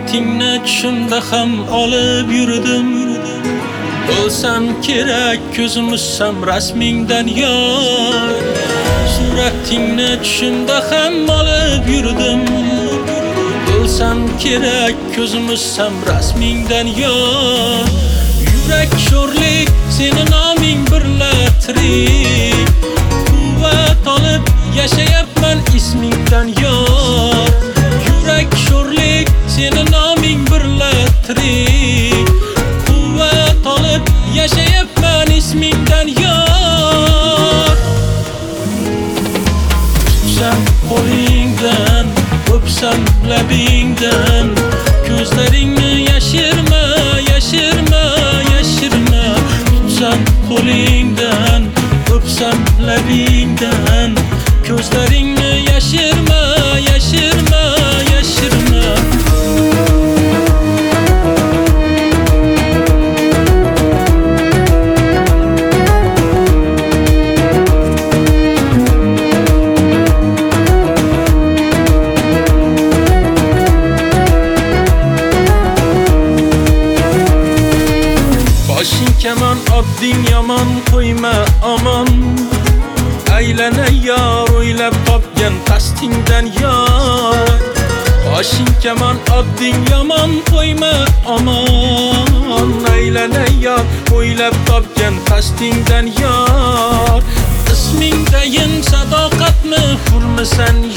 Suratingni tushimda ham olib yurdim. O'lsam kerak ko'zim ussam rasmingdan yor. Suratingni tushimda ham olib yurdim. O'lsam kerak ko'zim ussam rasmingdan yor. Yurak sho'rlik seni noming birla tirik. Quvvat olib yashayapman ismingdan yor. Yurak sho'rlik seni noming birla tirik. Quvvat olib yashayapman ismingdan yor. Tutsam qo'lingdan, o'psam labingdan, ko'zlaringni yashirma, yashirma, yashirma. Tutsam qo'lingdan, o'psam labingdan, ko'zlaringni yashirma, yashirma, yashirma. Boshing kamon, odding yomon, qo'yma omon. Aylanay yor, o'ylab topgan qasdingdan yor. Boshing kamon, odding yomon, qo'yma omon. Aylanay yor, o'ylab topgan qasdingdan yor. Ismingdayin sadoqatmi, hurmisan